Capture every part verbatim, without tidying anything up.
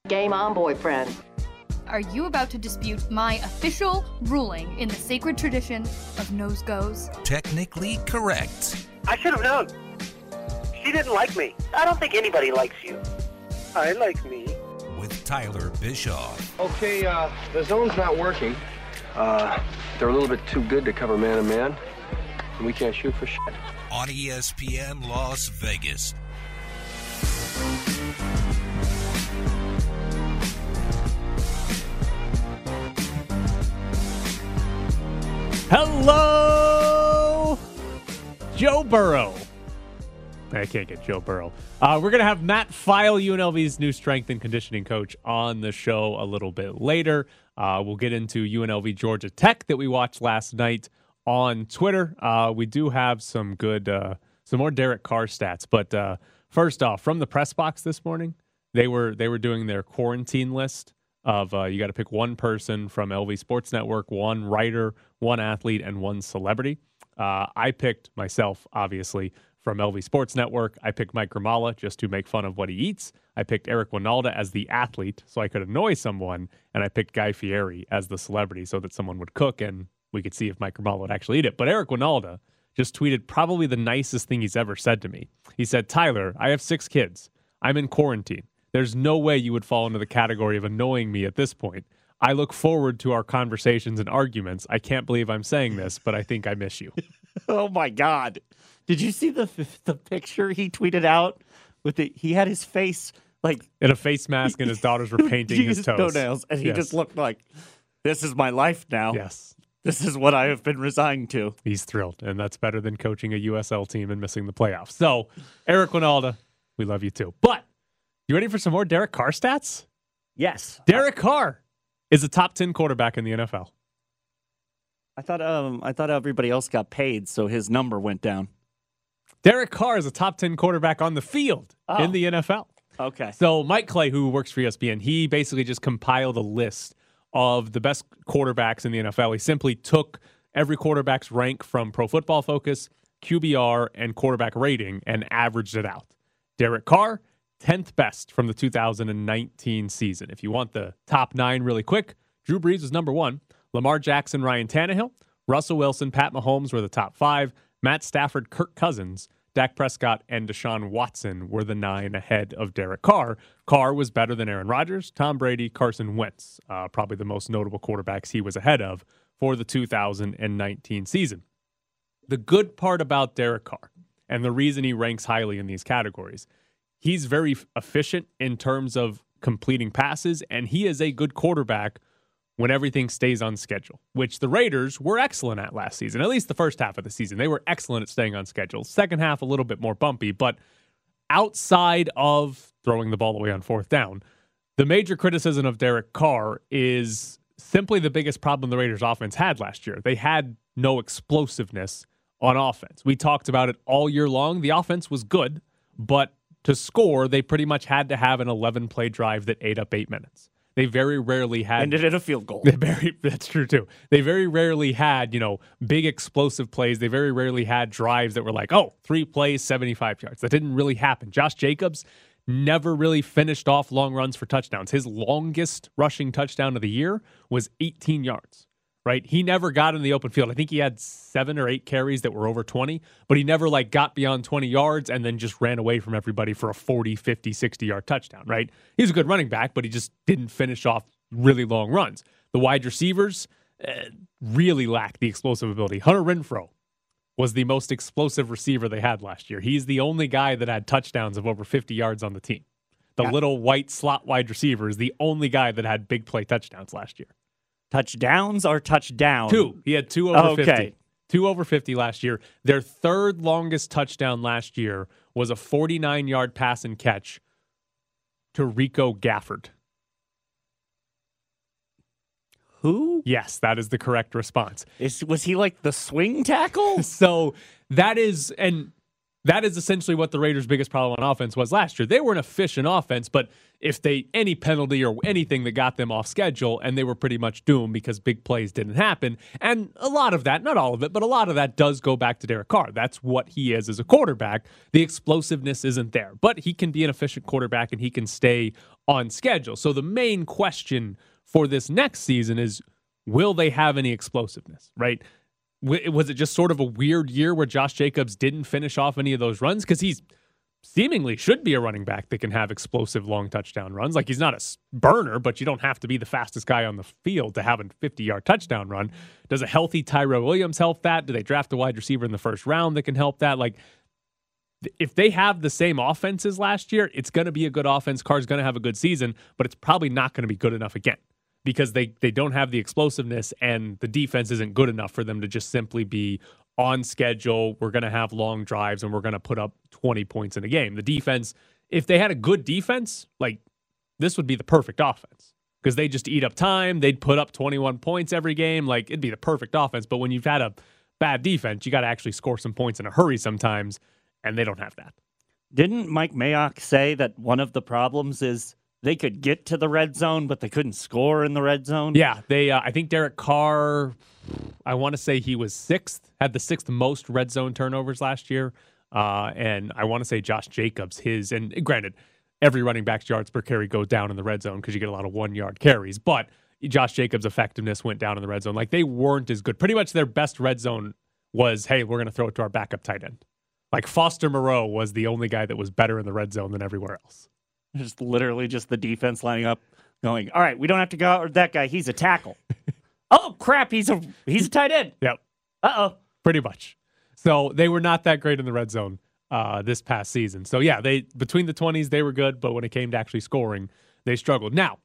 Game on, boyfriend. Are you about to dispute my official ruling in the sacred tradition of nose goes? Technically correct. I should have known. She didn't like me. I don't think anybody likes you. I like me. With Tyler Bischoff. Okay, uh, the zone's not working. Uh, they're a little bit too good to cover man-to-man, and we can't shoot for shit. On E S P N Las Vegas. Hello, Joe Burrow. I can't get Joe Burrow. Uh, we're going to have Matt File, U N L V's new strength and conditioning coach, on the show a little bit later. Uh, we'll get into U N L V Georgia Tech that we watched last night on Twitter. Uh, we do have some good, uh, some more Derek Carr stats. But uh, first off, from the press box this morning, they were they were doing their quarantine list of uh, you got to pick one person from L V Sports Network, one writer, one athlete, and one celebrity. Uh, I picked myself, obviously, from L V Sports Network. I picked Mike Grimala just to make fun of what he eats. I picked Eric Winalda as the athlete so I could annoy someone. And I picked Guy Fieri as the celebrity so that someone would cook and we could see if Mike Grimala would actually eat it. But Eric Winalda just tweeted probably the nicest thing he's ever said to me. He said, "Tyler, I have six kids. I'm in quarantine. There's no way you would fall into the category of annoying me at this point. I look forward to our conversations and arguments. I can't believe I'm saying this, but I think I miss you." Oh, my God. Did you see the the picture he tweeted out? With the He had his face like... in a face mask, and his daughters were painting his, his toes. toenails, and he Yes. just looked like, this is my life now. Yes. This is what I have been resigned to. He's thrilled, and that's better than coaching a U S L team and missing the playoffs. So, Eric Winalda, we love you too. But, you ready for some more Derek Carr stats? Yes. Derek Carr is a top ten quarterback in the N F L. I thought um I thought everybody else got paid, so his number went down. Derek Carr is a top ten quarterback on the field Oh. in the N F L. Okay. So Mike Clay, who works for E S P N, he basically just compiled a list of the best quarterbacks in the N F L. He simply took every quarterback's rank from Pro Football Focus, Q B R, and quarterback rating and averaged it out. Derek Carr, tenth best from the two thousand nineteen season. If you want the top nine really quick, Drew Brees was number one. Lamar Jackson, Ryan Tannehill, Russell Wilson, Pat Mahomes were the top five. Matt Stafford, Kirk Cousins, Dak Prescott, and Deshaun Watson were the nine ahead of Derek Carr. Carr was better than Aaron Rodgers, Tom Brady, Carson Wentz, uh, probably the most notable quarterbacks he was ahead of for the two thousand nineteen season. The good part about Derek Carr, and the reason he ranks highly in these categories, he's very efficient in terms of completing passes, and he is a good quarterback when everything stays on schedule, which the Raiders were excellent at last season, at least the first half of the season. They were excellent at staying on schedule. Second half, a little bit more bumpy, but outside of throwing the ball away on fourth down, the major criticism of Derek Carr is simply the biggest problem the Raiders offense had last year. They had no explosiveness on offense. We talked about it all year long. The offense was good, but to score, they pretty much had to have an eleven-play drive that ate up eight minutes. They very rarely had... ended in a field goal. They very, that's true, too. They very rarely had, you know, big explosive plays. They very rarely had drives that were like, oh, three plays, seventy-five yards. That didn't really happen. Josh Jacobs never really finished off long runs for touchdowns. His longest rushing touchdown of the year was eighteen yards, right? He never got in the open field. I think he had seven or eight carries that were over twenty, but he never, like, got beyond twenty yards and then just ran away from everybody for a forty, fifty, sixty-yard touchdown, right? He's a good running back, but he just didn't finish off really long runs. The wide receivers uh, really lacked the explosive ability. Hunter Renfrow was the most explosive receiver they had last year. He's the only guy that had touchdowns of over fifty yards on the team. The yeah. little white slot wide receiver is the only guy that had big play touchdowns last year. Touchdowns or touchdown? Two. He had two over okay. fifty. Two over fifty last year. Their third longest touchdown last year was a forty-nine-yard pass and catch to Rico Gafford. Who? Yes, that is the correct response. Is, was he like the swing tackle? So that is, and That is essentially what the Raiders' biggest problem on offense was last year. They were an efficient offense, but if they any penalty or anything that got them off schedule, and they were pretty much doomed because big plays didn't happen. And a lot of that, not all of it, but a lot of that does go back to Derek Carr. That's what he is as a quarterback. The explosiveness isn't there, but he can be an efficient quarterback and he can stay on schedule. So the main question for this next season is, will they have any explosiveness, right? Was it just sort of a weird year where Josh Jacobs didn't finish off any of those runs? Because he's seemingly should be a running back that can have explosive long touchdown runs. Like, he's not a burner, but you don't have to be the fastest guy on the field to have a fifty-yard touchdown run. Does a healthy Tyrell Williams help that? Do they draft a wide receiver in the first round that can help that? Like, if they have the same offense as last year, it's going to be a good offense. Carr's going to have a good season, but it's probably not going to be good enough again, because they, they don't have the explosiveness and the defense isn't good enough for them to just simply be on schedule. We're going to have long drives and we're going to put up twenty points in a game. The defense, if they had a good defense, like, this would be the perfect offense, because they just eat up time. They'd put up twenty-one points every game. Like, it'd be the perfect offense. But when you've had a bad defense, you got to actually score some points in a hurry sometimes, and they don't have that. Didn't Mike Mayock say that one of the problems is they could get to the red zone, but they couldn't score in the red zone? Yeah, they. Uh, I think Derek Carr, I want to say he was sixth, had the sixth most red zone turnovers last year. Uh, and I want to say Josh Jacobs, his, and granted, every running back's yards per carry go down in the red zone because you get a lot of one-yard carries. But Josh Jacobs' effectiveness went down in the red zone. Like, they weren't as good. Pretty much their best red zone was, hey, we're going to throw it to our backup tight end. Like, Foster Moreau was the only guy that was better in the red zone than everywhere else. Just literally just the defense lining up, going, all right, we don't have to go out with that guy. He's a tackle. Oh, crap, he's a he's a tight end. Yep. Uh-oh. Pretty much. So they were not that great in the red zone uh, this past season. So, yeah, they between the twenties, they were good, but when it came to actually scoring, they struggled. Now,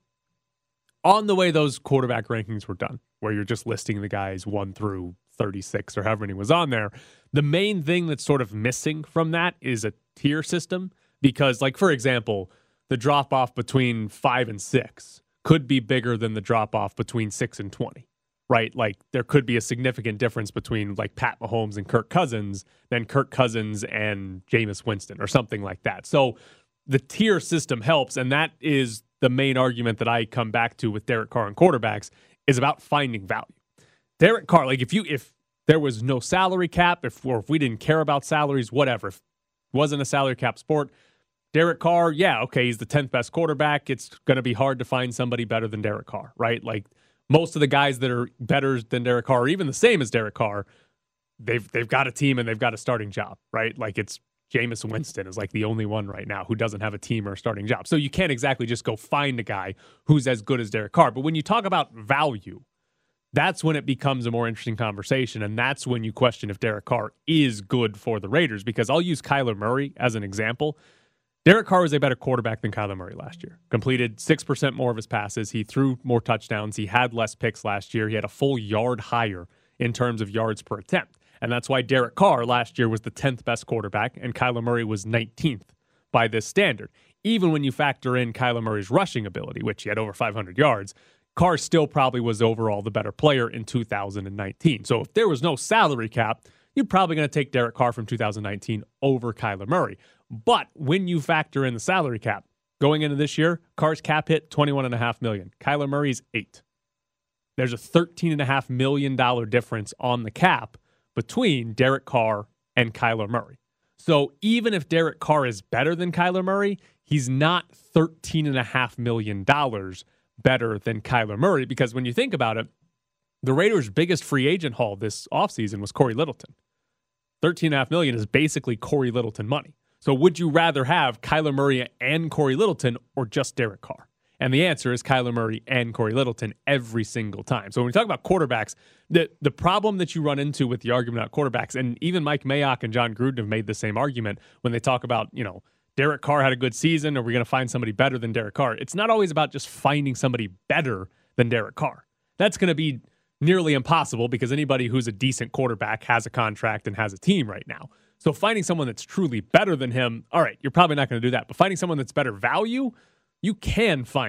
on the way those quarterback rankings were done, where you're just listing the guys one through thirty-six or however many was on there, the main thing that's sort of missing from that is a tier system. Because, like, for example, the drop-off between five and six could be bigger than the drop-off between six and twenty, right? Like, there could be a significant difference between, like, Pat Mahomes and Kirk Cousins than Kirk Cousins and Jameis Winston or something like that. So the tier system helps, and that is the main argument that I come back to with Derek Carr and quarterbacks, is about finding value. Derek Carr, like, if you if there was no salary cap, if or if we didn't care about salaries, whatever, if it wasn't a salary cap sport, Derek Carr, yeah, okay, he's the tenth best quarterback. It's going to be hard to find somebody better than Derek Carr, right? Like, most of the guys that are better than Derek Carr, or even the same as Derek Carr, they've they've got a team and they've got a starting job, right? Like, it's Jameis Winston is like the only one right now who doesn't have a team or a starting job. So you can't exactly just go find a guy who's as good as Derek Carr. But when you talk about value, that's when it becomes a more interesting conversation, and that's when you question if Derek Carr is good for the Raiders, because I'll use Kyler Murray as an example. Derek Carr was a better quarterback than Kyler Murray last year. Completed six percent more of his passes. He threw more touchdowns. He had less picks last year. He had a full yard higher in terms of yards per attempt. And that's why Derek Carr last year was the tenth best quarterback, and Kyler Murray was nineteenth by this standard. Even when you factor in Kyler Murray's rushing ability, which he had over five hundred yards, Carr still probably was overall the better player in two thousand nineteen. So if there was no salary cap, you're probably going to take Derek Carr from two thousand nineteen over Kyler Murray. But when you factor in the salary cap, going into this year, Carr's cap hit twenty-one point five million dollars. Kyler Murray's eight. There's a thirteen point five million dollars difference on the cap between Derek Carr and Kyler Murray. So even if Derek Carr is better than Kyler Murray, he's not thirteen point five million dollars better than Kyler Murray, because when you think about it, the Raiders' biggest free agent haul this offseason was Corey Littleton. thirteen point five million dollars is basically Corey Littleton money. So would you rather have Kyler Murray and Corey Littleton or just Derek Carr? And the answer is Kyler Murray and Corey Littleton every single time. So when we talk about quarterbacks, the, the problem that you run into with the argument about quarterbacks, and even Mike Mayock and John Gruden have made the same argument when they talk about, you know, Derek Carr had a good season, or we're going to find somebody better than Derek Carr. It's not always about just finding somebody better than Derek Carr. That's going to be nearly impossible because anybody who's a decent quarterback has a contract and has a team right now. So finding someone that's truly better than him, all right, you're probably not going to do that. But finding someone that's better value, you can find that.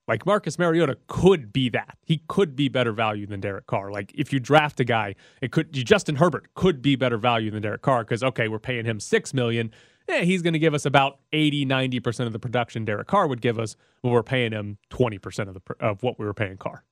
Like Marcus Mariota could be that. He could be better value than Derek Carr. Like if you draft a guy, it could Justin Herbert could be better value than Derek Carr because okay, we're paying him six million dollars. Eh, he's going to give us about eighty, ninety percent of the production Derek Carr would give us, but we're paying him twenty percent of the of what we were paying Carr.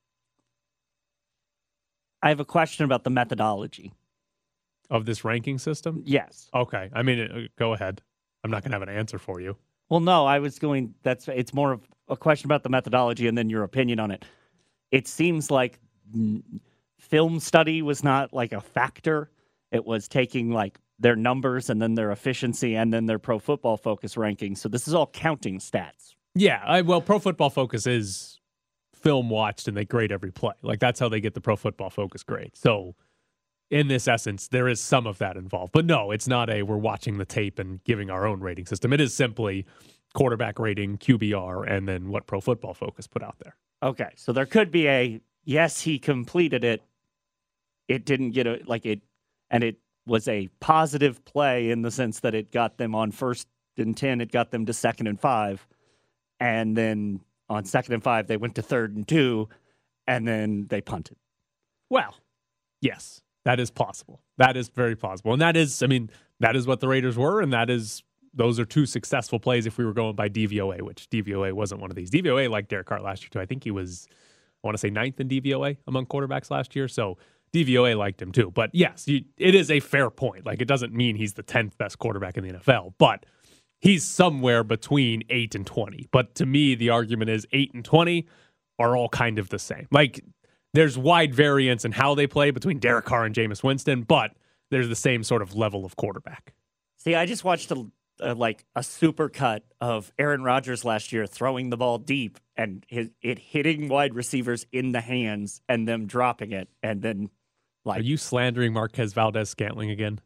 I have a question about the methodology of this ranking system. Yes. Okay. I mean, uh, go ahead. I'm not going to have an answer for you. Well, no, I was going, that's, it's more of a question about the methodology and then your opinion on it. It seems like mm, film study was not like a factor. It was taking like their numbers and then their efficiency and then their Pro Football Focus ranking. So this is all counting stats. Yeah. I, well, Pro Football Focus is film watched and they grade every play. Like that's how they get the Pro Football Focus grade. So in this essence, there is some of that involved. But no, it's not a we're watching the tape and giving our own rating system. It is simply quarterback rating, Q B R, and then what Pro Football Focus put out there. Okay, so there could be a, yes, he completed it. It didn't get a, like it, and it was a positive play in the sense that it got them on first and ten, it got them to second and five. And then on second and five, they went to third and two, and then they punted. Well, yes. That is possible. That is very plausible. And that is, I mean, that is what the Raiders were, and that is, those are two successful plays if we were going by D V O A, which D V O A wasn't one of these. D V O A liked Derek Carr last year, too. I think he was, I want to say, ninth in D V O A among quarterbacks last year, so D V O A liked him, too. But yes, you, it is a fair point. Like, it doesn't mean he's the tenth best quarterback in the N F L, but he's somewhere between eight and twenty. But to me, the argument is eight and twenty are all kind of the same. Like, there's wide variance in how they play between Derek Carr and Jameis Winston, but there's the same sort of level of quarterback. See, I just watched a, a like a super cut of Aaron Rodgers last year throwing the ball deep and his, it hitting wide receivers in the hands and them dropping it, and then like, are you slandering Marquez Valdez-Scantling again?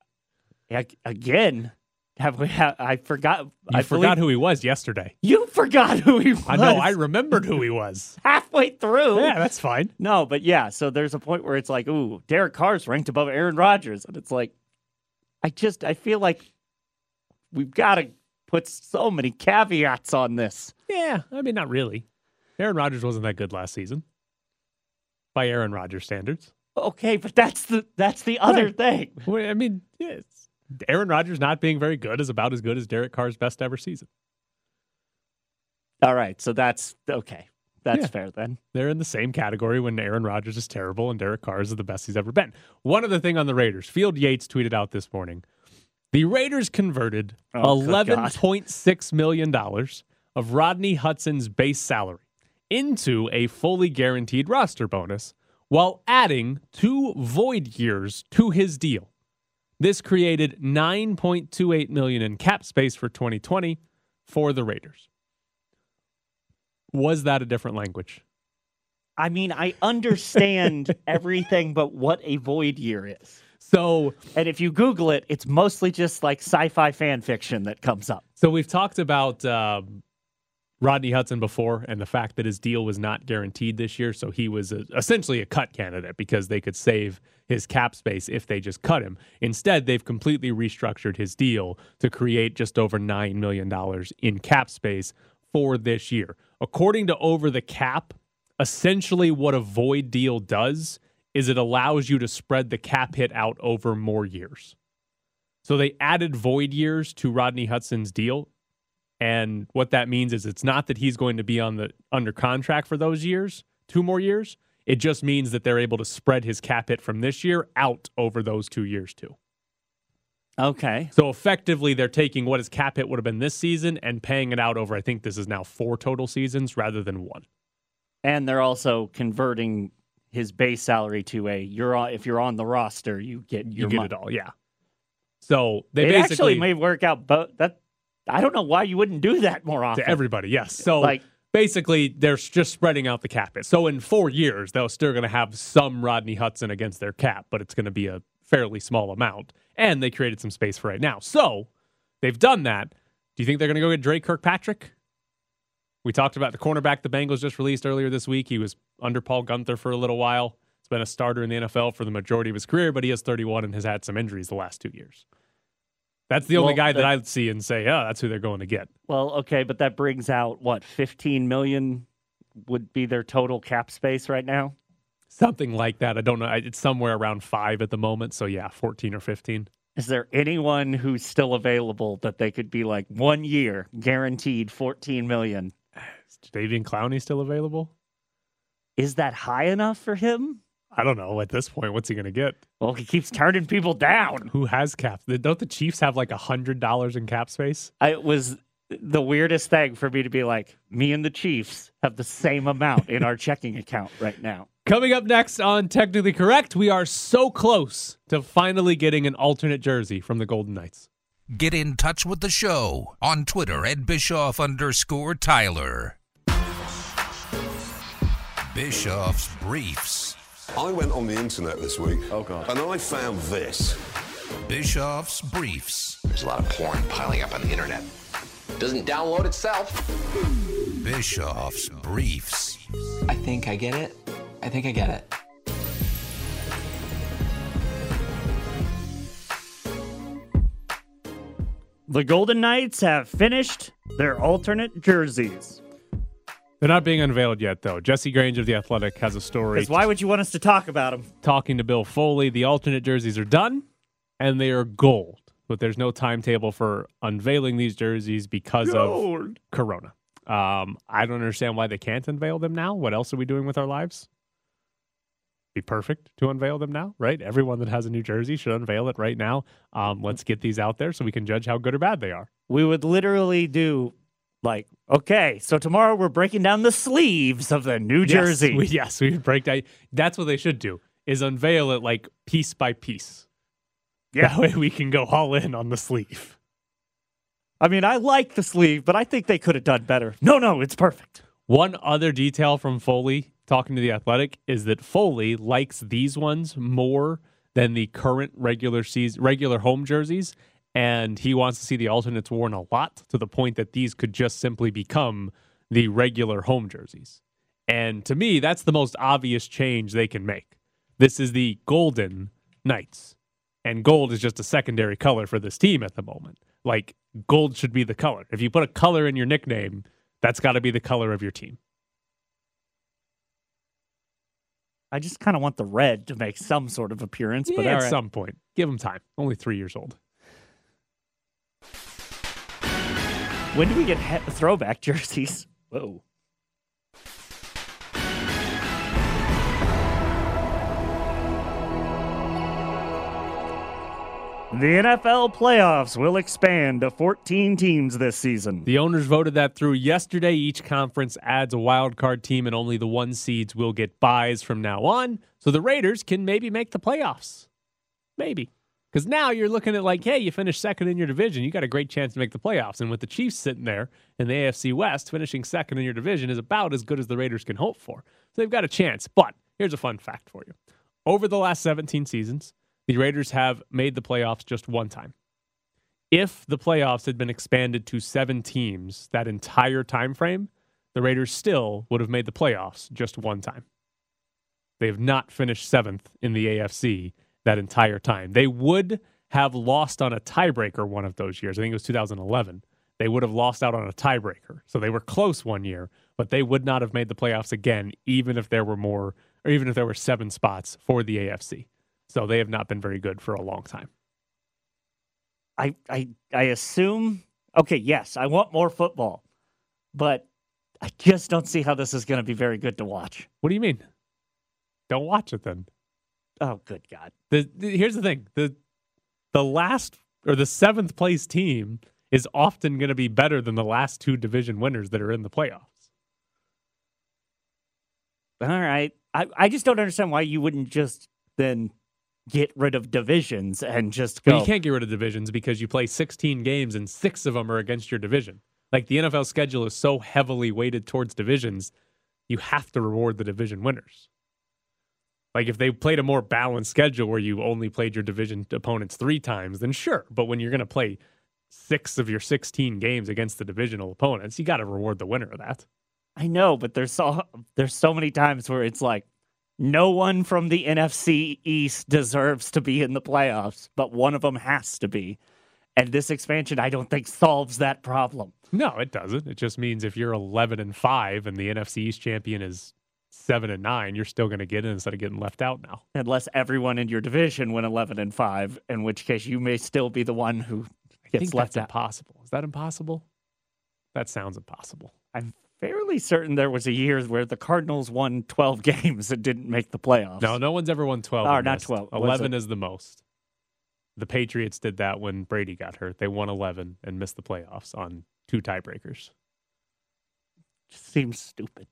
Again? Have we? Ha- I forgot. You I forgot believe, who he was yesterday. You forgot who he was. I know. I remembered who he was. Halfway through. Yeah, that's fine. No, but yeah. So there's a point where it's like, ooh, Derek Carr's ranked above Aaron Rodgers, and it's like, I just I feel like we've got to put so many caveats on this. Yeah, I mean, not really. Aaron Rodgers wasn't that good last season by Aaron Rodgers standards. Okay, but that's the that's the other Right. thing. Well, I mean, yeah, it's, Aaron Rodgers not being very good is about as good as Derek Carr's best ever season. All right, so that's okay. That's Yeah. fair then. They're in the same category when Aaron Rodgers is terrible and Derek Carr is the best he's ever been. One other thing on the Raiders, Field Yates tweeted out this morning, the Raiders converted Oh, good eleven point six million dollars of Rodney Hudson's base salary into a fully guaranteed roster bonus while adding two void years to his deal. This created nine point two eight million dollars in cap space for twenty twenty for the Raiders. Was that a different language? I mean, I understand everything but what a void year is. So, And if you Google it, it's mostly just like sci-fi fan fiction that comes up. so we've talked about um, Rodney Hudson before and the fact that his deal was not guaranteed this year. So he was a, essentially a cut candidate because they could save his cap space if they just cut him. Instead, they've completely restructured his deal to create just over nine million dollars in cap space for this year. According to Over the Cap, essentially what a void deal does is it allows you to spread the cap hit out over more years. So they added void years to Rodney Hudson's deal. And what that means is it's not that he's going to be on the under contract for those years, two more years. It just means that they're able to spread his cap hit from this year out over those two years too. Okay. So effectively, they're taking what his cap hit would have been this season and paying it out over, I think this is now four total seasons rather than one. And they're also converting his base salary to a you're on, if you're on the roster, you get your You get money. it all, yeah. So they It basically actually may work out, but that I don't know why you wouldn't do that more often. to everybody, yes. So Like- basically, they're just spreading out the cap hit. So in four years, they're still going to have some Rodney Hudson against their cap, but it's going to be a fairly small amount. And they created some space for right now. So they've done that. Do you think they're going to go get Dre Kirkpatrick? We talked about the cornerback the Bengals just released earlier this week. He was under Paul Gunther for a little while. He's been a starter in the N F L for the majority of his career, but he is thirty-one and has had some injuries the last two years. That's the only Well, guy that that- I'd see and say, oh, that's who they're going to get. Well, okay, but that brings out what fifteen million would be their total cap space right now? Something like that. I don't know. It's somewhere around five at the moment. So yeah, fourteen or fifteen. Is there anyone who's still available that they could be like one year guaranteed fourteen million? Is Jadeveon Clowney still available? Is that high enough for him? I don't know. At this point, what's he going to get? Well, he keeps turning people down. Who has cap? Don't the Chiefs have like a hundred dollars in cap space? I, it was the weirdest thing for me to be like, me and the Chiefs have the same amount in our checking account right now. Coming up next on Technically Correct, we are so close to finally getting an alternate jersey from the Golden Knights. Get in touch with the show on Twitter at Bischoff underscore Tyler. Bischoff's Briefs. I went on the internet this week. Oh, God. And I found this. Bischoff's Briefs. There's a lot of porn piling up on the internet. Doesn't download itself. Bischoff's Briefs. I think I get it. I think I get it. The Golden Knights have finished their alternate jerseys. They're not being unveiled yet, though. Jesse Grange of The Athletic has a story. Because why would you want us to talk about them? Talking to Bill Foley, the alternate jerseys are done, and they are gold. But there's no timetable for unveiling these jerseys because gold. of Corona. Um, I don't understand why they can't unveil them now. What else are we doing with our lives? Be perfect to unveil them now, right? Everyone that has a new jersey should unveil it right now. Um, let's get these out there so we can judge how good or bad they are. We would literally do like, okay, so tomorrow we're breaking down the sleeves of the new jersey. Yes, we, yes, we break down. That's what they should do, is unveil it like piece by piece. Yeah. That way we can go all in on the sleeve. I mean, I like the sleeve, but I think they could have done better. No, no, it's perfect. One other detail from Foley talking to The Athletic is that Foley likes these ones more than the current regular season, regular home jerseys, and he wants to see the alternates worn a lot, to the point that these could just simply become the regular home jerseys. And to me, that's the most obvious change they can make. This is the Golden Knights, and gold is just a secondary color for this team at the moment. Like, gold should be the color. If you put a color in your nickname, that's got to be the color of your team. I just kind of want the red to make some sort of appearance. Yeah, but at all right. some point. Give them time. Only three years old. When do we get he- throwback jerseys? Whoa. The N F L playoffs will expand to fourteen teams this season. The owners voted that through yesterday. Each conference adds a wild card team, and only the one seeds will get buys from now on. So the Raiders can maybe make the playoffs. Maybe. Because now you're looking at like, hey, you finished second in your division. You got a great chance to make the playoffs. And with the Chiefs sitting there in the A F C West, finishing second in your division is about as good as the Raiders can hope for. So they've got a chance. But here's a fun fact for you. Over the last seventeen seasons, the Raiders have made the playoffs just one time. If the playoffs had been expanded to seven teams that entire time frame, the Raiders still would have made the playoffs just one time. They have not finished seventh in the A F C that entire time. They would have lost on a tiebreaker one of those years. I think it was two thousand eleven. They would have lost out on a tiebreaker. So they were close one year, but they would not have made the playoffs again, even if there were more, or even if there were seven spots for the A F C. So they have not been very good for a long time. I I I assume, okay, yes, I want more football, but I just don't see how this is going to be very good to watch. What do you mean? Don't watch it then. Oh, good God. The, the here's the thing. The the last or the seventh place team is often going to be better than the last two division winners that are in the playoffs. All right. I, I just don't understand why you wouldn't just then get rid of divisions and just go. Well, you can't get rid of divisions because you play sixteen games and six of them are against your division. Like the N F L schedule is so heavily weighted towards divisions, you have to reward the division winners. Like if they played a more balanced schedule where you only played your division opponents three times, then sure. But when you're going to play six of your sixteen games against the divisional opponents, you got to reward the winner of that. I know, but there's so there's so many times where it's like no one from the N F C East deserves to be in the playoffs, but one of them has to be. And this expansion, I don't think, solves that problem. No, it doesn't. It just means if you're eleven and five and the N F C East champion is seven and nine, you're still going to get in instead of getting left out now. Unless everyone in your division went eleven and five, in which case you may still be the one who I gets think left that's out. impossible. Is that impossible? That sounds impossible. I'm fairly certain there was a year where the Cardinals won twelve games and didn't make the playoffs. No, no one's ever won twelve. Or and not missed. twelve. What's eleven it? is the most. The Patriots did that when Brady got hurt. They won eleven and missed the playoffs on two tiebreakers. Seems stupid.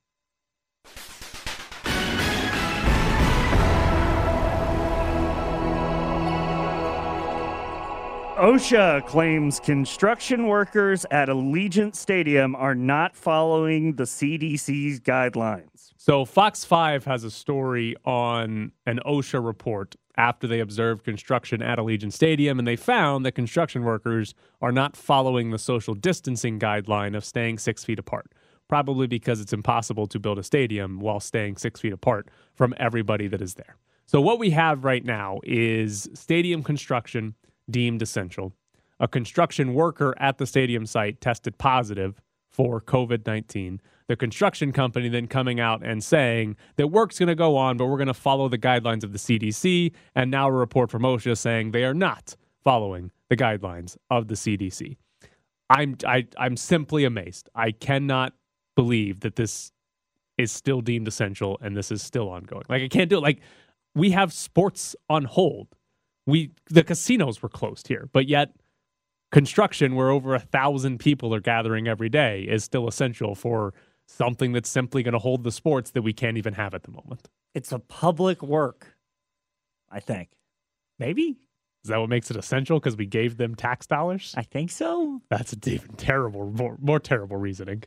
OSHA claims construction workers at Allegiant Stadium are not following the C D C's guidelines. So Fox five has a story on an OSHA report after they observed construction at Allegiant Stadium, and they found that construction workers are not following the social distancing guideline of staying six feet apart, probably because it's impossible to build a stadium while staying six feet apart from everybody that is there. So what we have right now is stadium construction deemed essential. A construction worker at the stadium site tested positive for covid nineteen. The construction company then coming out and saying that work's going to go on, but we're going to follow the guidelines of the C D C. And now a report from OSHA saying they are not following the guidelines of the C D C. I'm I, I'm simply amazed. I cannot believe that this is still deemed essential and this is still ongoing. Like I can't do it. Like we have sports on hold. We the casinos were closed here, but yet construction, where over a thousand people are gathering every day, is still essential for something that's simply going to hold the sports that we can't even have at the moment. It's a public work, I think. Maybe? Is that what makes it essential? Because we gave them tax dollars? I think so. That's a even terrible, more, more terrible reasoning.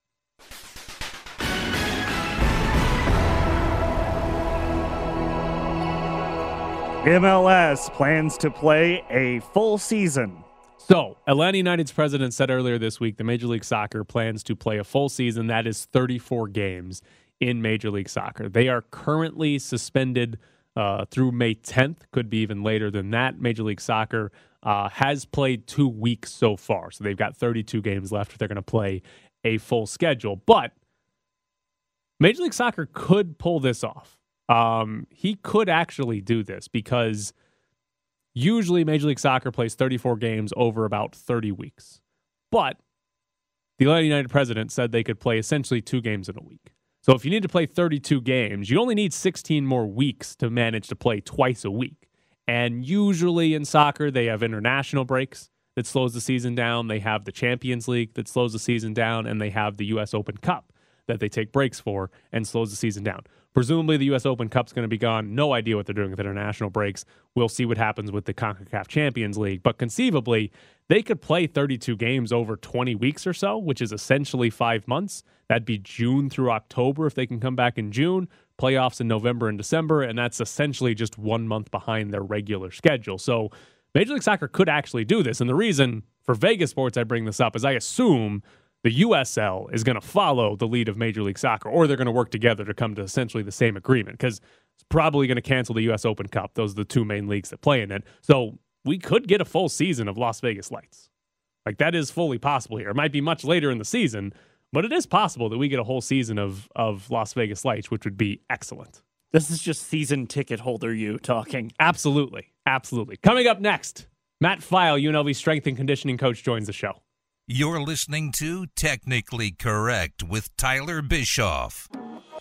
M L S plans to play a full season. So, Atlanta United's president said earlier this week that Major League Soccer plans to play a full season. That is thirty-four games in Major League Soccer. They are currently suspended uh, through May tenth. Could be even later than that. Major League Soccer uh, has played two weeks so far. So they've got thirty-two games left. They're going to play a full schedule. But Major League Soccer could pull this off. Um, he could actually do this because usually Major League Soccer plays thirty-four games over about thirty weeks. But the Atlanta United president said they could play essentially two games in a week. So if you need to play thirty-two games, you only need sixteen more weeks to manage to play twice a week. And usually in soccer, they have international breaks that slows the season down. They have the Champions League that slows the season down. And they have the U S Open Cup that they take breaks for and slows the season down. Presumably the U S Open Cup's going to be gone. No idea what they're doing with international breaks. We'll see what happens with the CONCACAF Champions League. But conceivably, they could play thirty-two games over twenty weeks or so, which is essentially five months. That'd be June through October if they can come back in June. Playoffs in November and December, and that's essentially just one month behind their regular schedule. So Major League Soccer could actually do this. And the reason for Vegas Sports I bring this up is I assume the U S L is going to follow the lead of Major League Soccer, or they're going to work together to come to essentially the same agreement, because it's probably going to cancel the U S Open Cup. Those are the two main leagues that play in it. So we could get a full season of Las Vegas Lights. Like, that is fully possible here. It might be much later in the season, but it is possible that we get a whole season of, of Las Vegas Lights, which would be excellent. This is just season ticket holder you talking. Absolutely. Absolutely. Coming up next, Matt File, U N L V strength and conditioning coach, joins the show. You're listening to Technically Correct with Tyler Bischoff.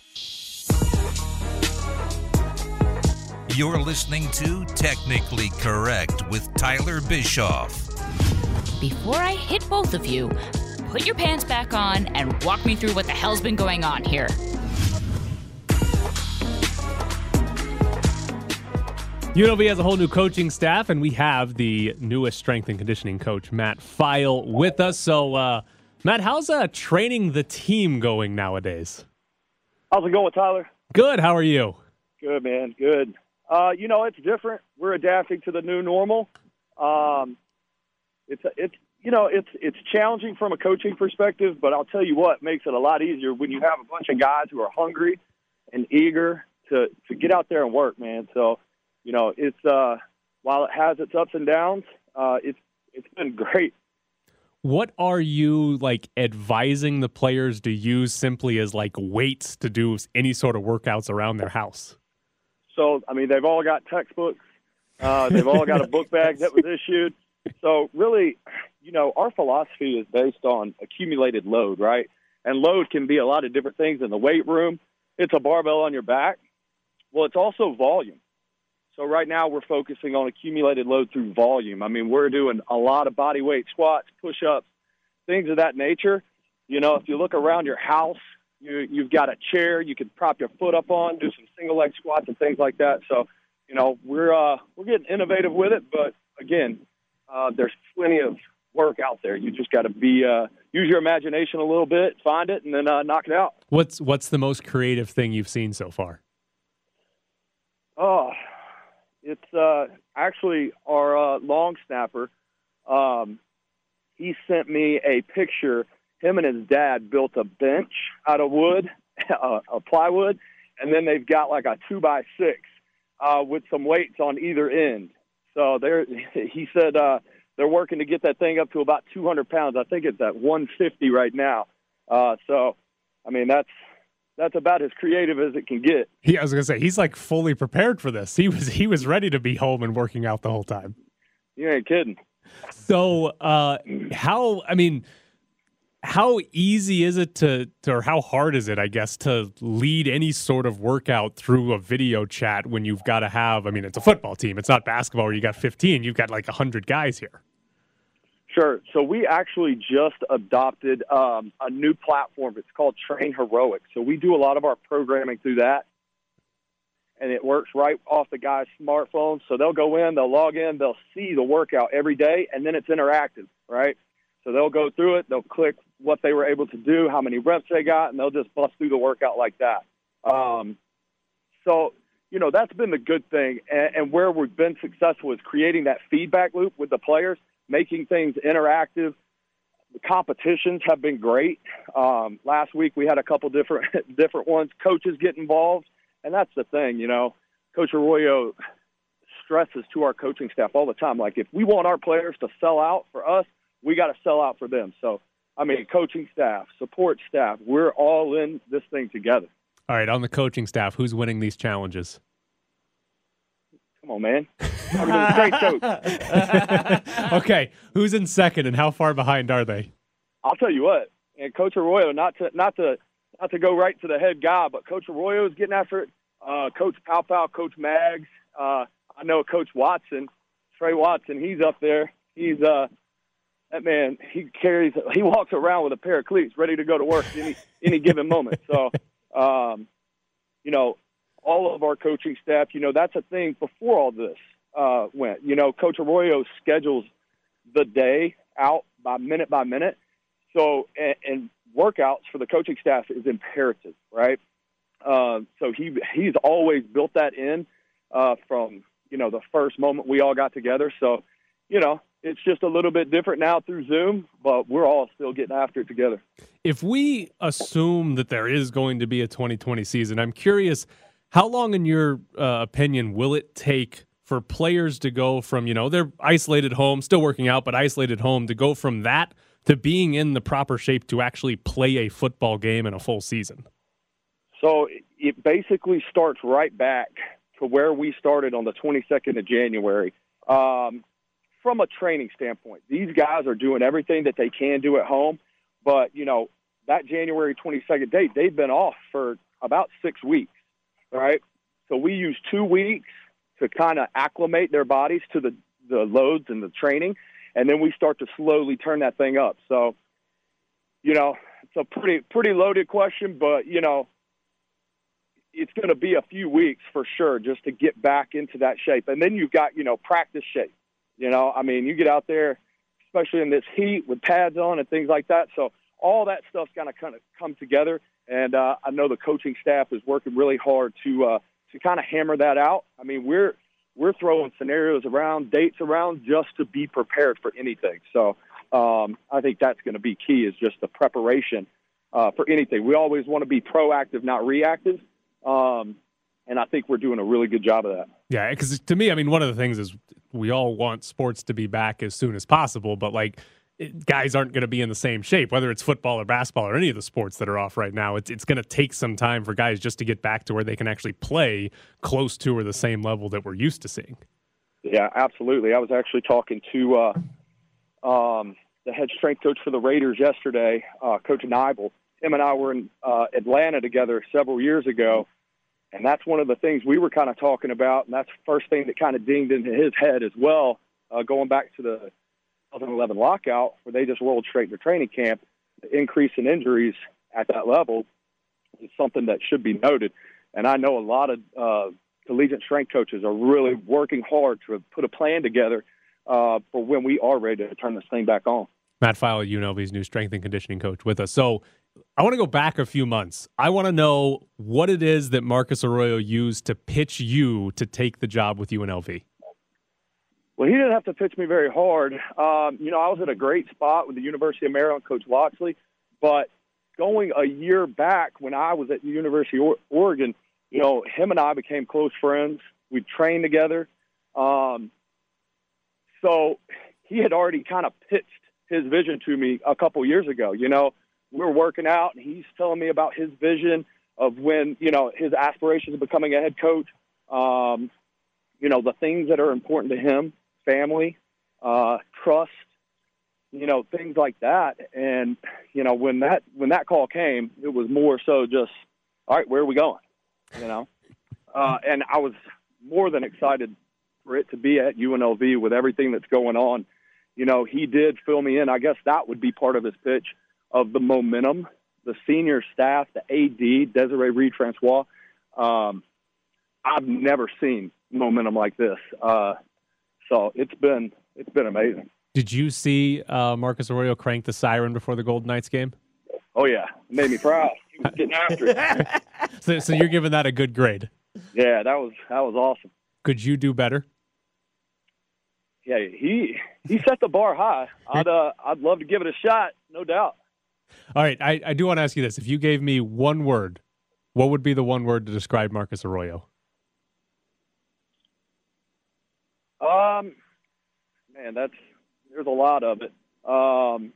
You're listening to Technically Correct with Tyler Bischoff. Before I hit both of you, put your pants back on and walk me through what the hell's been going on here. U N L V has a whole new coaching staff, and we have the newest strength and conditioning coach, Matt File, with us. So, uh, Matt, how's uh, training the team going nowadays? How's it going, Tyler? Good. How are you? Good, man. Good. Uh, you know, it's different. We're adapting to the new normal. Um, it's it's you know it's it's challenging from a coaching perspective, but I'll tell you what makes it a lot easier when you have a bunch of guys who are hungry and eager to to get out there and work, man. So. You know, it's uh, while it has its ups and downs, uh, it's it's been great. What are you like advising the players to use simply as like weights to do any sort of workouts around their house? So, I mean, they've all got textbooks. Uh, they've all got a book bag that was issued. So really, you know, our philosophy is based on accumulated load, right? And load can be a lot of different things in the weight room. It's a barbell on your back. Well, it's also volume. So right now we're focusing on accumulated load through volume. I mean, we're doing a lot of body weight squats, push-ups, things of that nature. You know, if you look around your house, you, you've got a chair you can prop your foot up on, do some single leg squats and things like that. So, you know, we're uh, we're getting innovative with it. But, again, uh, there's plenty of work out there. You just got to be uh, use your imagination a little bit, find it, and then uh, knock it out. What's What's the most creative thing you've seen so far? Oh, it's uh, actually our uh, long snapper. Um, he sent me a picture. Him and his dad built a bench out of wood, uh, a plywood, and then they've got like a two by six uh, with some weights on either end. So they're, he said uh, they're working to get that thing up to about two hundred pounds. I think it's at one fifty right now. Uh, so, I mean, that's that's about as creative as it can get. He, I was going to say, he's like fully prepared for this. He was he was ready to be home and working out the whole time. You ain't kidding. So, uh, how, I mean, how easy is it to, to, or how hard is it, I guess, to lead any sort of workout through a video chat when you've got to have, I mean, it's a football team. It's not basketball where you got fifteen. You've got like one hundred guys here. Sure. So we actually just adopted um, a new platform. It's called Train Heroic. So we do a lot of our programming through that, and it works right off the guy's smartphone. So they'll go in, they'll log in, they'll see the workout every day, and then it's interactive, right? So they'll go through it, they'll click what they were able to do, how many reps they got, and they'll just bust through the workout like that. Um, so, you know, that's been the good thing. And, and where we've been successful is creating that feedback loop with the players, making things interactive. The competitions have been great. Um, last week we had a couple different different ones. Coaches get involved, and that's the thing, you know. Coach Arroyo stresses to our coaching staff all the time, like, if we want our players to sell out for us, we got to sell out for them. So, I mean, coaching staff, support staff, we're all in this thing together. All right, on the coaching staff, who's winning these challenges? Come on, man. Great coach. Okay, who's in second, and how far behind are they? I'll tell you what, and Coach Arroyo, not to not to not to go right to the head guy, but Coach Arroyo is getting after it. Uh, Coach Pow Pow, Coach Mags. Uh, I know Coach Watson, Trey Watson. He's up there. He's uh, that man. He carries. He walks around with a pair of cleats, ready to go to work any any given moment. So, um, you know. All of our coaching staff, you know, that's a thing before all this uh, went. You know, Coach Arroyo schedules the day out by minute by minute. So, and, and workouts for the coaching staff is imperative, right? Uh, so he he's always built that in uh, from, you know, the first moment we all got together. So, you know, it's just a little bit different now through Zoom, but we're all still getting after it together. If we assume that there is going to be a twenty twenty season, I'm curious, how long, in your uh, opinion, will it take for players to go from, you know, they're isolated home, still working out, but isolated home, to go from that to being in the proper shape to actually play a football game in a full season? So it basically starts right back to where we started on the twenty-second of January. Um, from a training standpoint, these guys are doing everything that they can do at home, but, you know, that January twenty-second date, they've been off for about six weeks. All right. So we use two weeks to kind of acclimate their bodies to the, the loads and the training, and then we start to slowly turn that thing up. So, you know, it's a pretty pretty loaded question, but, you know, it's going to be a few weeks for sure just to get back into that shape. And then you've got, you know, practice shape. You know, I mean, you get out there, especially in this heat with pads on and things like that. So all that stuff's going to kind of come together. And uh, I know the coaching staff is working really hard to uh, to kind of hammer that out. I mean, we're we're throwing scenarios around, dates around, just to be prepared for anything. So um, I think that's going to be key, is just the preparation uh, for anything. We always want to be proactive, not reactive. Um, and I think we're doing a really good job of that. Yeah, because to me, I mean, one of the things is we all want sports to be back as soon as possible, but like, it, guys aren't going to be in the same shape, whether it's football or basketball or any of the sports that are off right now. It's, it's going to take some time for guys just to get back to where they can actually play close to or the same level that we're used to seeing. Yeah, absolutely. I was actually talking to uh, um, the head strength coach for the Raiders yesterday, uh, Coach Nibel. Him and I were in uh, Atlanta together several years ago, and that's one of the things we were kind of talking about, and that's the first thing that kind of dinged into his head as well, uh, going back to the twenty eleven lockout where they just rolled straight into training camp. The increase in injuries at that level is something that should be noted, and I know a lot of uh, collegiate strength coaches are really working hard to put a plan together uh, for when we are ready to turn this thing back on. Matt File, U N L V's new strength and conditioning coach, with us. So I want to go back a few months. I want to know what it is that Marcus Arroyo used to pitch you to take the job with U N L V. Well, he didn't have to pitch me very hard. Um, you know, I was at a great spot with the University of Maryland, Coach Loxley, but going a year back when I was at the University of Oregon, you know, him and I became close friends. We trained together. Um, so he had already kind of pitched his vision to me a couple years ago. You know, we were working out, and he's telling me about his vision of when, you know, his aspirations of becoming a head coach, um, you know, the things that are important to him, family, uh, trust, you know, things like that. And, you know, when that when that call came, it was more so just, all right, where are we going? You know, uh, and I was more than excited for it to be at U N L V with everything that's going on. You know, he did fill me in. I guess that would be part of his pitch of the momentum, the senior staff, the A D, Desiree Reed-Francois. Um, I've never seen momentum like this. Uh, so it's been it's been amazing. Did you see uh, Marcus Arroyo crank the siren before the Golden Knights game? Oh, yeah. It made me proud. He was getting after it. so, so you're giving that a good grade? Yeah, that was that was awesome. Could you do better? Yeah, he he set the bar high. I'd uh, I'd love to give it a shot, no doubt. All right, I, I do want to ask you this. If you gave me one word, what would be the one word to describe Marcus Arroyo? Um, man, that's there's a lot of it. Um,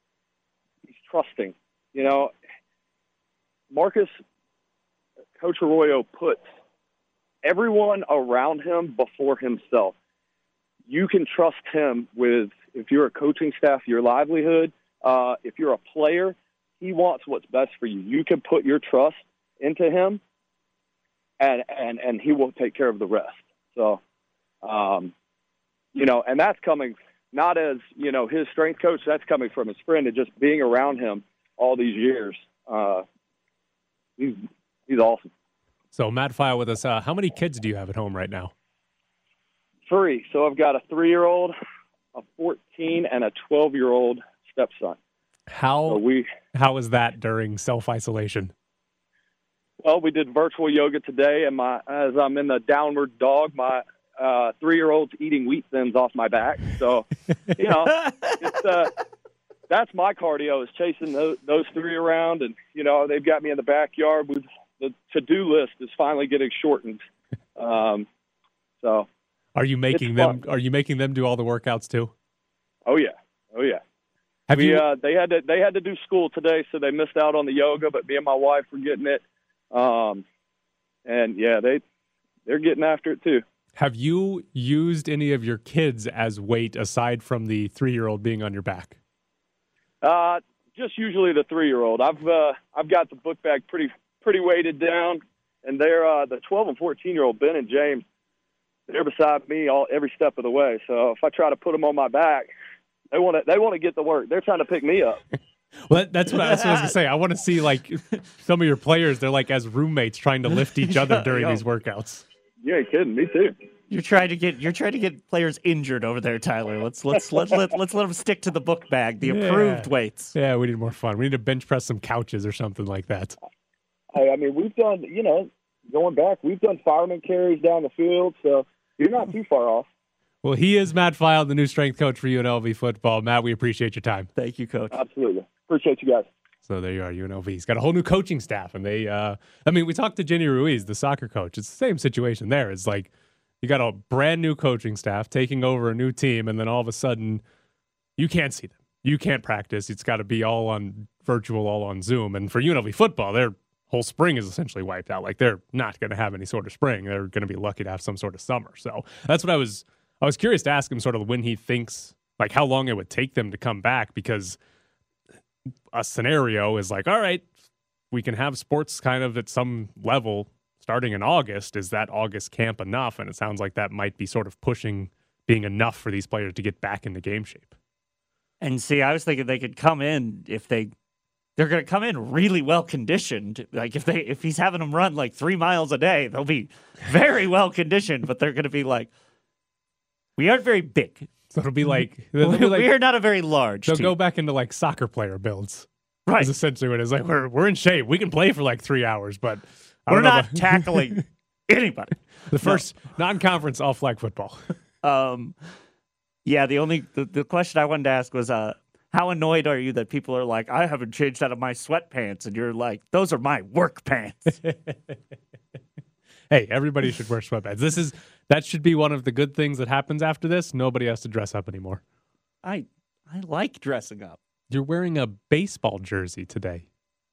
he's trusting. You know, Marcus, Coach Arroyo puts everyone around him before himself. You can trust him with, if you're a coaching staff, your livelihood. Uh, if you're a player, he wants what's best for you. You can put your trust into him, and and, and he will take care of the rest. So, um, you know, and that's coming not as, you know, his strength coach, that's coming from his friend and just being around him all these years. Uh, he's, he's awesome. So, Matt File with us. Uh, how many kids do you have at home right now? Three. So I've got a three-year-old, a fourteen, and a twelve-year-old stepson. How so we how is that during self-isolation? Well, we did virtual yoga today, and my as I'm in the downward dog, my uh, three-year-old's eating wheat thins off my back. So, you know, it's, uh, that's my cardio, is chasing those, those three around. And, you know, they've got me in the backyard. With the to-do list is finally getting shortened. Um, so, are you making them? Are you making them do all the workouts too? Oh yeah, oh yeah. Have we, you? Uh, they had to they had to do school today, so they missed out on the yoga. But me and my wife were getting it, um, and yeah, they they're getting after it too. Have you used any of your kids as weight aside from the three-year-old being on your back? Uh, just usually the three-year-old. I've uh, I've got the book bag pretty pretty weighted down, and they're uh, the twelve and fourteen-year-old Ben and James. They're beside me all every step of the way. So if I try to put them on my back, they want to they want to get to work. They're trying to pick me up. Well, that's what, that's what I was going to say. I want to see, like, some of your players, they're like as roommates trying to lift each other during these workouts. You ain't kidding. Me too. You're trying to get you're trying to get players injured over there, Tyler. Let's let's let let let's let them stick to the book bag, the approved yeah. weights. Yeah, we need more fun. We need to bench press some couches or something like that. I, I mean, we've done, you know, going back, we've done fireman carries down the field, so you're not too far off. Well, he is Matt File, the new strength coach for U N L V football. Matt, we appreciate your time. Thank you, Coach. Absolutely. Appreciate you guys. So there you are, U N L V. He's got a whole new coaching staff, and they, uh, I mean, we talked to Jenny Ruiz, the soccer coach. It's the same situation there. It's like you got a brand new coaching staff taking over a new team, and then all of a sudden you can't see them. you can't practice. It's got to be all on virtual, all on Zoom. And for U N L V football, their whole spring is essentially wiped out. Like they're not going to have any sort of spring. They're going to be lucky to have some sort of summer. So that's what I was. I was curious to ask him sort of when he thinks, like how long it would take them to come back, because a scenario is like, all right, we can have sports kind of at some level starting in August. Is that August camp enough? And it sounds like that might be sort of pushing being enough for these players to get back into game shape. And see, I was thinking they could come in if they they're going to come in really well conditioned. Like if they if he's having them run like three miles a day, they'll be very well conditioned. But they're going to be like, we aren't very big. So it'll be like, we, be like we are not a very large. They'll team. go back into like soccer player builds. Right. Is essentially what it is. Like we're we're in shape. We can play for like three hours, but I we're don't know not about- tackling anybody. The first no. non-conference all flag football. Um, yeah. The only the, the question I wanted to ask was, uh, how annoyed are you that people are like, I haven't changed out of my sweatpants, and you're like, those are my work pants. Hey, everybody should wear sweatpants. This is that should be one of the good things that happens after this. Nobody has to dress up anymore. I I like dressing up. You're wearing a baseball jersey today.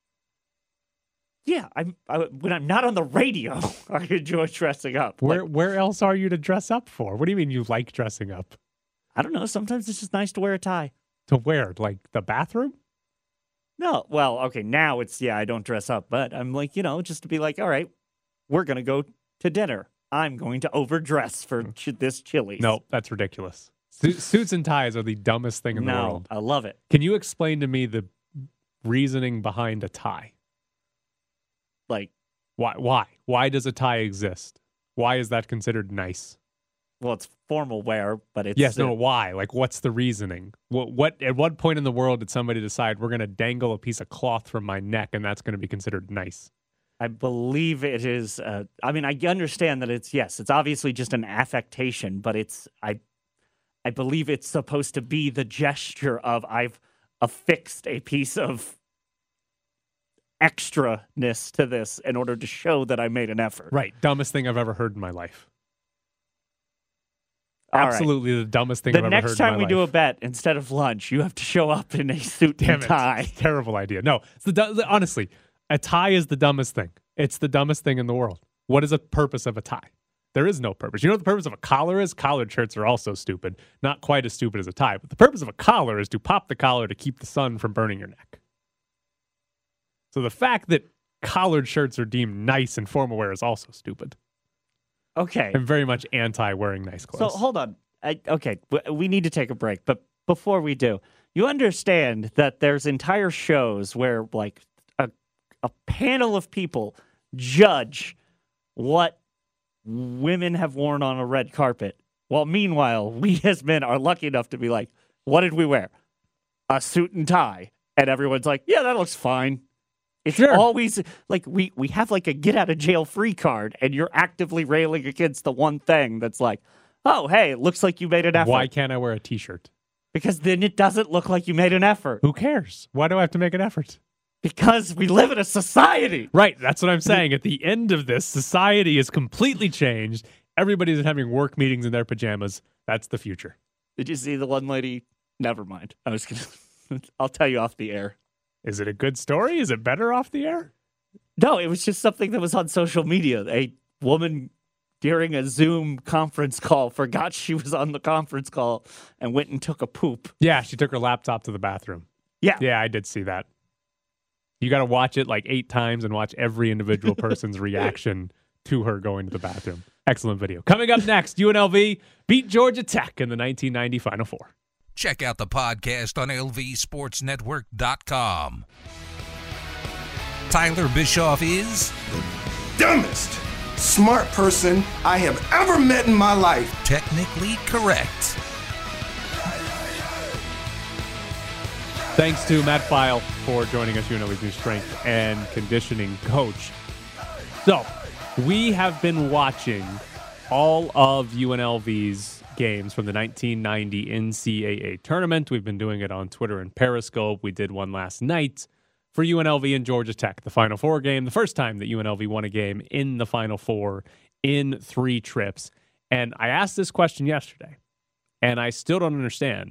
Yeah, I'm. I, when I'm not on the radio, I enjoy dressing up. Where Like, where else are you to dress up for? What do you mean you like dressing up? I don't know. Sometimes it's just nice to wear a tie. To wear like the bathroom? No, well, okay. Now it's yeah. I don't dress up, but I'm like you know just to be like, all right, we're gonna go to dinner. I'm going to overdress for ch- this Chili's. No, that's ridiculous. Su- suits and ties are the dumbest thing in no, the world. I love it. Can you explain to me the reasoning behind a tie? Like, why? Why? Why does a tie exist? Why is that considered nice? Well, it's formal wear, but it's yes. uh, No. Why? Like, what's the reasoning? What? What? At what point in the world did somebody decide we're going to dangle a piece of cloth from my neck and that's going to be considered nice? I believe it is. Uh, I mean, I understand that it's yes, it's obviously just an affectation, but it's I, I believe it's supposed to be the gesture of I've affixed a piece of extraness to this in order to show that I made an effort. Right. Dumbest thing I've ever heard in my life. All Absolutely right. the dumbest thing the I've ever next heard time in my we life. do a bet, instead of lunch, you have to show up in a suit Damn and it. tie. Terrible idea. No, it's the du- honestly, a tie is the dumbest thing. It's the dumbest thing in the world. What is the purpose of a tie? There is no purpose. You know what the purpose of a collar is? Collared shirts are also stupid. Not quite as stupid as a tie, but the purpose of a collar is to pop the collar to keep the sun from burning your neck. So the fact that collared shirts are deemed nice and formal wear is also stupid. Okay. I'm very much anti wearing nice So clothes. hold on. I, okay, w- we need to take a break, but before we do, you understand that there's entire shows where like a a panel of people judge what women have worn on a red carpet. While meanwhile, we as men are lucky enough to be like, what did we wear? A suit and tie. And everyone's like, yeah, that looks fine. It's Sure. always like we, we have like a get out of jail free card, and you're actively railing against the one thing that's like, oh, hey, it looks like you made an effort. Why can't I wear a t-shirt? Because then it doesn't look like you made an effort. Who cares? Why do I have to make an effort? Because we live in a society. Right. That's what I'm saying. At the end of this, society is completely changed. Everybody's having work meetings in their pajamas. That's the future. Did you see the one lady? Never mind. I was gonna. I'll tell you off the air. Is it a good story? Is it better off the air? No, it was just something that was on social media. A woman during a Zoom conference call forgot she was on the conference call and went and took a poop. Yeah, she took her laptop to the bathroom. Yeah. Yeah, I did see that. You got to watch it like eight times and watch every individual person's reaction to her going to the bathroom. Excellent video. Coming up next, U N L V beat Georgia Tech in the nineteen ninety Final Four. Check out the podcast on L V Sports Network dot com. Tyler Bischoff is dumbest smart person I have ever met in my life. Technically correct. Thanks to Matt File for joining us, U N L V's new strength and conditioning coach. So, we have been watching all of U N L V's games from the nineteen ninety N C double A tournament. We've been doing it on Twitter and Periscope. We did one last night for U N L V and Georgia Tech, the Final Four game, the first time that U N L V won a game in the Final Four in three trips. And I asked this question yesterday, and I still don't understand.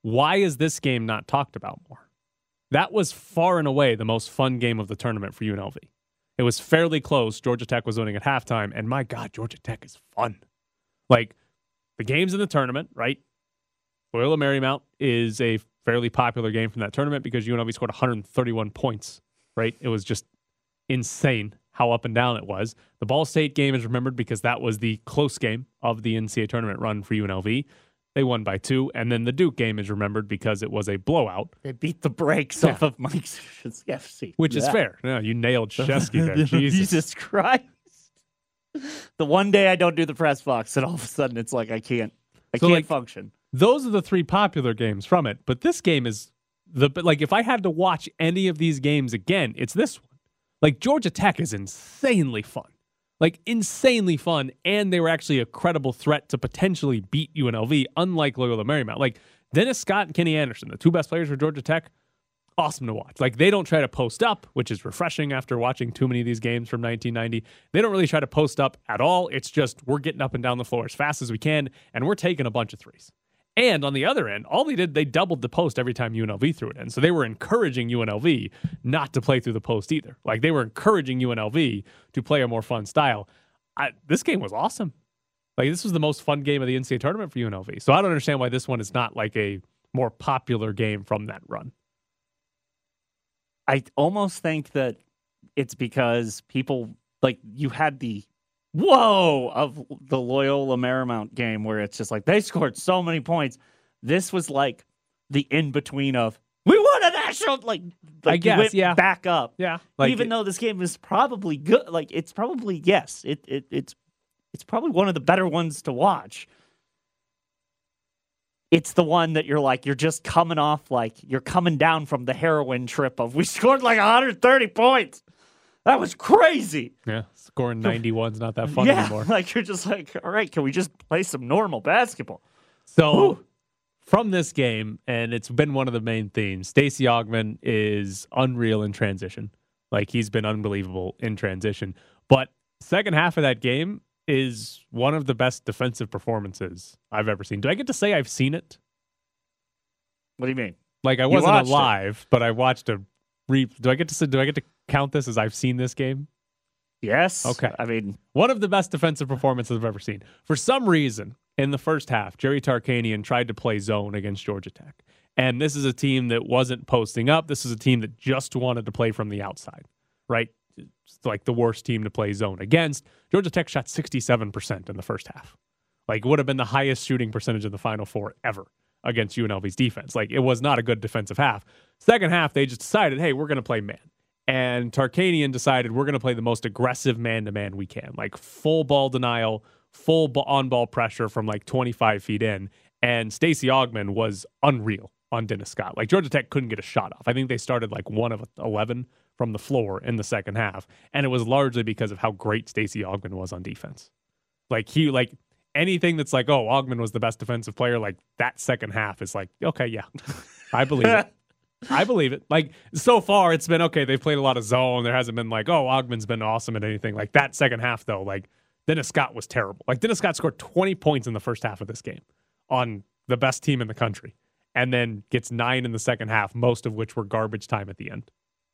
Why is this game not talked about more? That was far and away the most fun game of the tournament for U N L V. It was fairly close. Georgia Tech was winning at halftime, and my God, Georgia Tech is fun. Like, the games in the tournament, right? Loyola Marymount is a fairly popular game from that tournament because U N L V scored one hundred thirty-one points, right? It was just insane how up and down it was. The Ball State game is remembered because that was the close game of the N C double A tournament run for U N L V. They won by two. And then the Duke game is remembered because it was a blowout. They beat the brakes yeah. off of Mike Krzyzewski. Which is yeah. fair. No, you nailed Krzyzewski there. Jesus. Jesus Christ. The one day I don't do the press box, and all of a sudden it's like I can't I so can't like, function. Those are the three popular games from it. But this game is, the like if I had to watch any of these games again, it's this one. Like, Georgia Tech is insanely fun. Like, insanely fun, and they were actually a credible threat to potentially beat U N L V, unlike Loyola Marymount. Like, Dennis Scott and Kenny Anderson, the two best players for Georgia Tech, awesome to watch. Like, they don't try to post up, which is refreshing after watching too many of these games from nineteen ninety. They don't really try to post up at all. It's just we're getting up and down the floor as fast as we can, and we're taking a bunch of threes. And on the other end, all they did, they doubled the post every time U N L V threw it in. So they were encouraging U N L V not to play through the post either. Like, they were encouraging U N L V to play a more fun style. I, this game was awesome. Like, this was the most fun game of the N C double A tournament for U N L V. So I don't understand why this one is not like a more popular game from that run. I almost think that it's because people, like, you had the whoa of the Loyola Marymount game where it's just like they scored so many points. This was like the in-between of we won a national, like, like I guess, went yeah. back up. Yeah. Like, Even though this game is probably good, like it's probably, yes, it, it it's it's probably one of the better ones to watch. It's the one that you're like, you're just coming off, like you're coming down from the heroin trip of we scored like one hundred thirty points. That was crazy. Yeah, scoring ninety-one is not that fun yeah, anymore. Like, you're just like, all right, can we just play some normal basketball? So, Ooh. From this game, and it's been one of the main themes, Stacey Augmon is unreal in transition. Like, he's been unbelievable in transition. But second half of that game is one of the best defensive performances I've ever seen. Do I get to say I've seen it? What do you mean? Like, I You wasn't watched alive, it. but I watched a re. Do I get to say? Do I get to count this as I've seen this game? Yes. Okay. I mean, one of the best defensive performances I've ever seen. For some reason, in the first half, Jerry Tarkanian tried to play zone against Georgia Tech. And this is a team that wasn't posting up. This is a team that just wanted to play from the outside, right? It's like the worst team to play zone against. Georgia Tech shot sixty-seven percent in the first half. Like, would have been the highest shooting percentage in the Final Four ever against U N L V's defense. Like, it was not a good defensive half. Second half, they just decided, hey, we're going to play man. And Tarkanian decided we're going to play the most aggressive man-to-man we can. Like, full ball denial, full on-ball pressure from like twenty-five feet in. And Stacey Augmon was unreal on Dennis Scott. Like, Georgia Tech couldn't get a shot off. I think they started like one of eleven from the floor in the second half. And it was largely because of how great Stacey Augmon was on defense. Like, he, like, anything that's like, oh, Augmon was the best defensive player, like, that second half is like, okay, yeah, I believe it. I believe it. Like, so far, it's been, okay, they've played a lot of zone. There hasn't been like, oh, Augman's been awesome at anything. Like, that second half, though, like, Dennis Scott was terrible. Like, Dennis Scott scored twenty points in the first half of this game on the best team in the country, and then gets nine in the second half, most of which were garbage time at the end.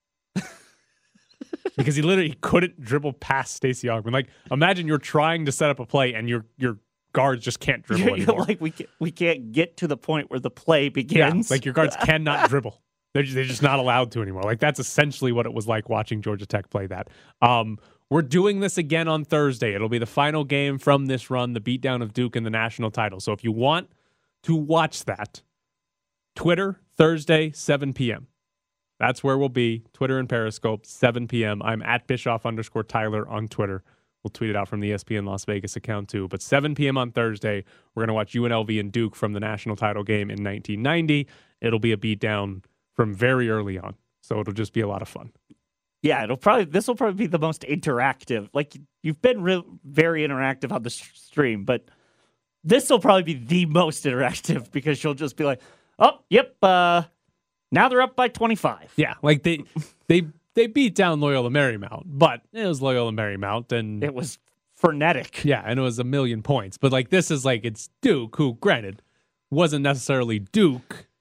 Because he literally couldn't dribble past Stacey Augmon. Like, imagine you're trying to set up a play and your your guards just can't dribble you're, anymore. You're like, we can't, we can't get to the point where the play begins. Yeah, like, your guards cannot dribble. They're just, they're just not allowed to anymore. Like, that's essentially what it was like watching Georgia Tech play that. Um, we're doing this again on Thursday. It'll be the final game from this run, the beatdown of Duke in the national title. So if you want to watch that, Twitter, Thursday, seven p.m. That's where we'll be. Twitter and Periscope, seven p.m. I'm at Bischoff underscore Tyler on Twitter. We'll tweet it out from the E S P N Las Vegas account too. But seven p.m. on Thursday, we're going to watch U N L V and Duke from the national title game in nineteen ninety. It'll be a beatdown from very early on. So it'll just be a lot of fun. Yeah, it'll probably, this will probably be the most interactive. Like, you've been real, very interactive on the stream, but this will probably be the most interactive because you'll just be like, oh, yep, uh, now they're up by twenty-five. Yeah, like they they they beat down Loyola Marymount, but it was Loyola Marymount, and it was frenetic. Yeah, and it was a million points. But like, this is like, it's Duke, who, granted, wasn't necessarily Duke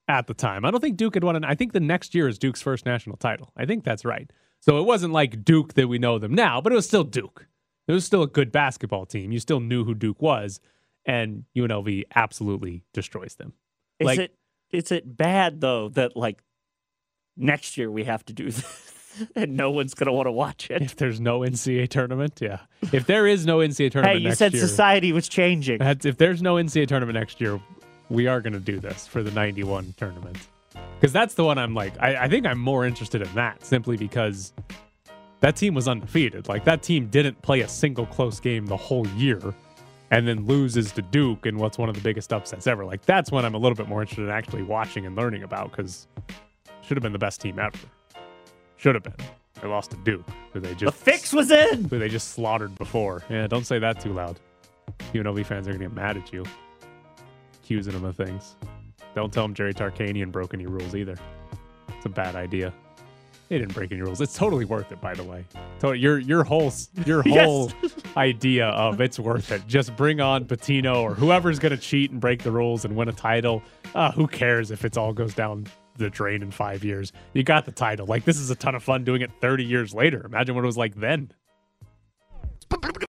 at the time. I don't think Duke had won. An, I think the next year is Duke's first national title. I think that's right. So it wasn't like Duke that we know them now, but it was still Duke. It was still a good basketball team. You still knew who Duke was, and U N L V absolutely destroys them. Is like, it is it bad though that like next year we have to do this and no one's gonna want to watch it? If there's no N C A A tournament, yeah. If there is no N C A A tournament, hey, you next said year, society was changing. If there's no N C A A tournament next year, we are going to do this for the ninety-one tournament. Because that's the one I'm like, I, I think I'm more interested in that simply because that team was undefeated. Like, that team didn't play a single close game the whole year and then loses to Duke in what's one of the biggest upsets ever. Like, that's when I'm a little bit more interested in actually watching and learning about because should have been the best team ever. Should have been. They lost to Duke, who they just the fix was in. Who they just slaughtered before. Yeah, don't say that too loud. U N L V fans are going to get mad at you. Accusing them of things. Don't tell them Jerry Tarkanian broke any rules either. It's a bad idea. They didn't break any rules. It's totally worth it, by the way. So your your whole your whole Yes. idea of it's worth it. Just bring on Patino or whoever's going to cheat and break the rules and win a title. Uh, who cares if it all goes down the drain in five years? You got the title. Like, this is a ton of fun doing it thirty years later. Imagine what it was like then.